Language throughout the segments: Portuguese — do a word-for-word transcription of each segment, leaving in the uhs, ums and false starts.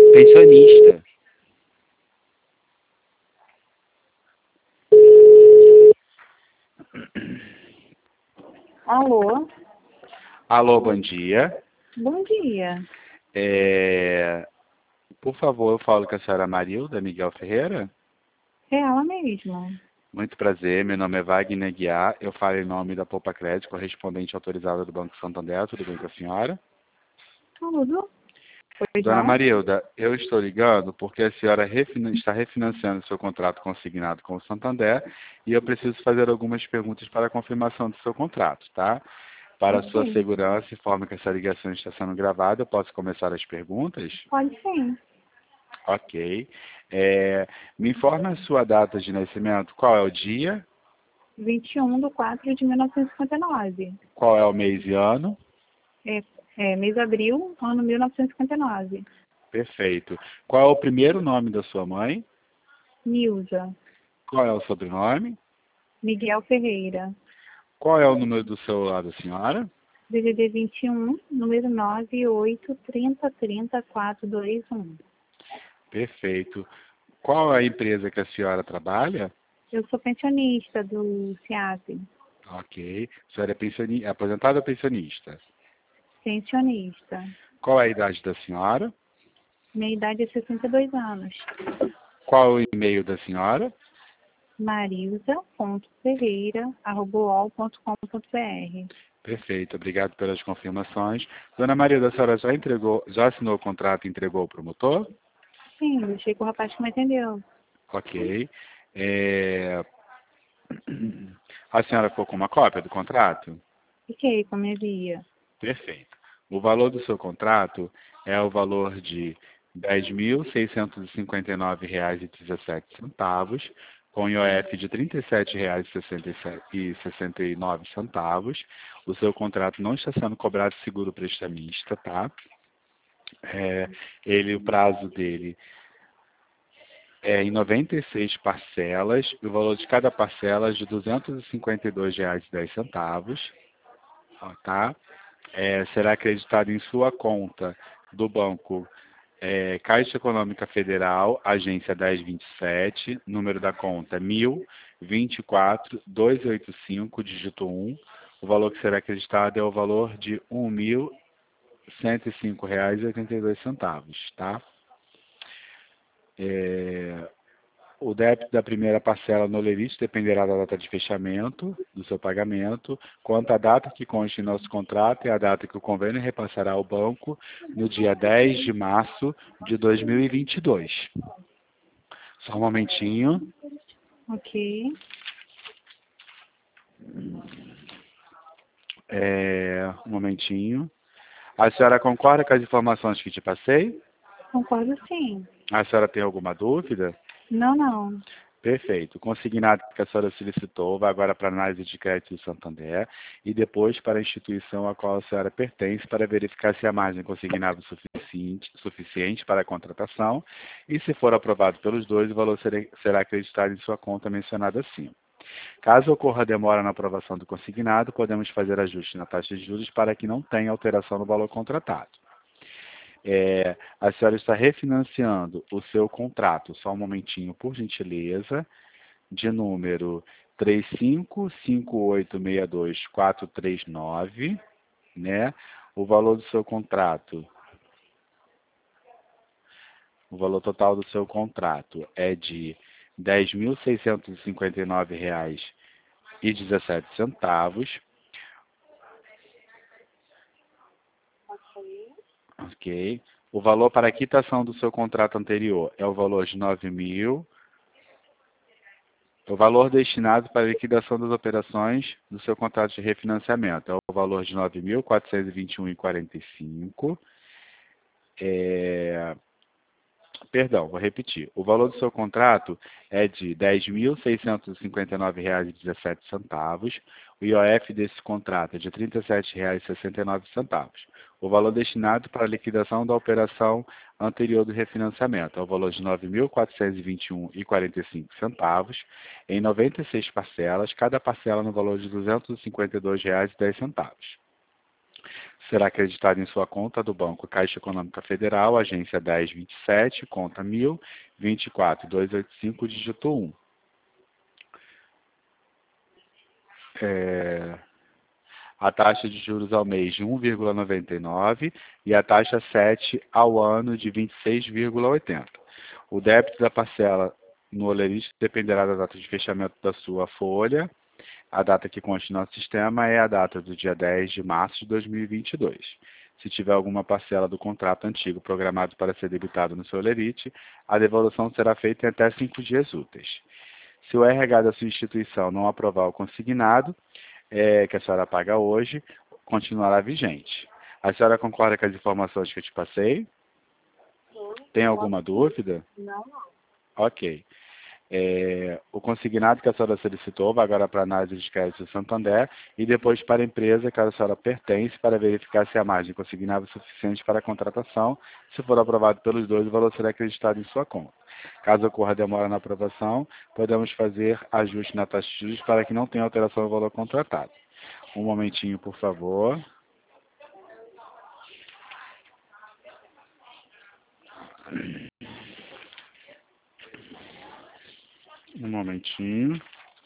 Pensionista. Alô? Alô, bom dia. Bom dia. É, Por favor, eu falo com a senhora Marilda Miguel Ferreira. É ela mesmo. Muito prazer, meu nome é Wagner Guiar, eu falo em nome da Poupa Crédito, correspondente autorizada do Banco Santander. Tudo bem com a senhora? Tudo? Pois Dona não? Marilda, eu estou ligando porque a senhora refina- está refinanciando seu contrato consignado com o Santander e eu preciso fazer algumas perguntas para a confirmação do seu contrato, tá? Para a sua Ok. segurança e forma que essa ligação está sendo gravada, eu posso começar as perguntas? Pode sim. Ok. É, Me informa a sua data de nascimento. Qual é o dia? vinte e um de quatro de mil novecentos e cinquenta e nove. Qual é o mês e ano? É, é mês de abril, ano mil novecentos e cinquenta e nove. Perfeito. Qual é o primeiro nome da sua mãe? Nilza. Qual é o sobrenome? Miguel Ferreira. Qual é o número do celular da senhora? D D D vinte e um, número nove oito trinta trinta quatro dois um. Perfeito. Qual é a empresa que a senhora trabalha? Eu sou pensionista do SEAP. Ok. A senhora é pensioni- é aposentada ou pensionista? Pensionista. Qual é a idade da senhora? Minha idade é sessenta e dois anos. Qual é o e-mail da senhora? marilza ponto ferreira arroba u o l ponto com ponto b r. Perfeito. Obrigado pelas confirmações. Dona Maria, a senhora já entregou, já assinou o contrato e entregou ao promotor? Sim, deixei com o rapaz que me atendeu. Ok. É, A senhora ficou com uma cópia do contrato? Fiquei com a minha via. Perfeito. O valor do seu contrato é o valor de dez mil seiscentos e cinquenta e nove reais e dezessete centavos, com I O F de trinta e sete reais e sessenta e nove centavos. O seu contrato não está sendo cobrado seguro prestamista, tá? É, ele, o prazo dele é em noventa e seis parcelas, e o valor de cada parcela é de duzentos e cinquenta e dois reais e dez centavos, ó, tá? É, será acreditado em sua conta do banco é, Caixa Econômica Federal, agência dez vinte e sete, número da conta mil vinte e quatro duzentos e oitenta e cinco, dígito um. O valor que será acreditado é o valor de um mil cento e cinco reais e oitenta e dois centavos, tá? É, O débito da primeira parcela no limite dependerá da data de fechamento do seu pagamento, quanto à data que conste em nosso contrato e a data que o convênio repassará ao banco no dia dez de março de dois mil e vinte e dois. Só um momentinho. Ok. É, um momentinho. A senhora concorda com as informações que te passei? Concordo sim. A senhora tem alguma dúvida? Não, não. Perfeito. O consignado que a senhora solicitou vai agora para a análise de crédito do Santander e depois para a instituição a qual a senhora pertence para verificar se a margem consignada é suficiente, suficiente para a contratação e, se for aprovado pelos dois, o valor será, será acreditado em sua conta mencionada acima. Caso ocorra demora na aprovação do consignado, podemos fazer ajuste na taxa de juros para que não tenha alteração no valor contratado. É, a senhora está refinanciando o seu contrato, só um momentinho, por gentileza, de número três cinco cinco oito seis dois quatro três nove, né? O valor do seu contrato, o valor total do seu contrato é de dez mil seiscentos e cinquenta e nove reais e dezessete centavos, ok? O valor para a quitação do seu contrato anterior é o valor de nove mil. O valor destinado para a liquidação das operações do seu contrato de refinanciamento é o valor de nove mil quatrocentos e vinte e um reais e quarenta e cinco centavos. É, Perdão, vou repetir. O valor do seu contrato é de dez mil seiscentos e cinquenta e nove reais e dezessete centavos. O I O F desse contrato é de trinta e sete reais e sessenta e nove centavos. O valor destinado para a liquidação da operação anterior do refinanciamento é o valor de nove mil quatrocentos e vinte e um reais e quarenta e cinco centavos, em noventa e seis parcelas, cada parcela no valor de duzentos e cinquenta e dois reais e dez centavos. será acreditado em sua conta do Banco Caixa Econômica Federal, agência dez vinte e sete, conta mil, vinte e quatro, duzentos e oitenta e cinco, dígito um. É, a taxa de juros ao mês de um vírgula noventa e nove e a taxa sete ao ano de vinte e seis vírgula oitenta. O débito da parcela no olerite dependerá da data de fechamento da sua folha. A data que consta no nosso sistema é a data do dia dez de março de dois mil e vinte e dois. Se tiver alguma parcela do contrato antigo programado para ser debitado no seu olerite, a devolução será feita em até cinco dias úteis. Se o R H da sua instituição não aprovar o consignado, é, que a senhora paga hoje, continuará vigente. A senhora concorda com as informações que eu te passei? Tem alguma dúvida? Não, não. Ok. É, o consignado que a senhora solicitou vai agora para a análise de crédito do Santander e depois para a empresa que a senhora pertence para verificar se a margem consignada é suficiente para a contratação. Se for aprovado pelos dois, o valor será acreditado em sua conta. Caso ocorra demora na aprovação, podemos fazer ajuste na taxa de juros para que não tenha alteração no valor contratado. Um momentinho, por favor. Um momentinho.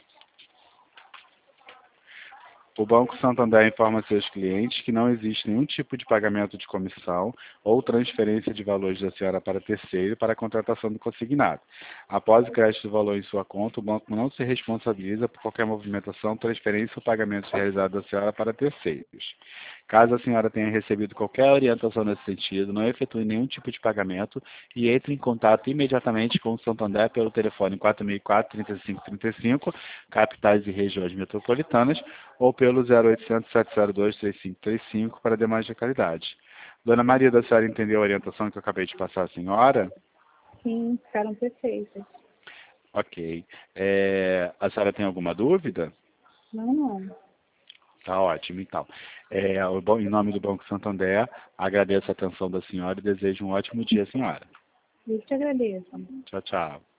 O Banco Santander informa a seus clientes que não existe nenhum tipo de pagamento de comissão ou transferência de valores da senhora para terceiro para a contratação do consignado. Após o crédito do valor em sua conta, o banco não se responsabiliza por qualquer movimentação, transferência ou pagamento realizado da senhora para terceiros. Caso a senhora tenha recebido qualquer orientação nesse sentido, não efetue nenhum tipo de pagamento e entre em contato imediatamente com o Santander pelo telefone quatro mil e quatro, trinta e cinco trinta e cinco, capitais e regiões metropolitanas, ou pelo zero oitocentos, sete zero dois, três cinco três cinco para demais localidades. Dona Maria, da senhora entendeu a orientação que eu acabei de passar à senhora? Sim, ficaram perfeitas. Ok. É, a senhora tem alguma dúvida? Não, não. Tá ótimo, então. É, o bom- em nome do Banco Santander, agradeço a atenção da senhora e desejo um ótimo dia, senhora. Eu te agradeço. Tchau, tchau.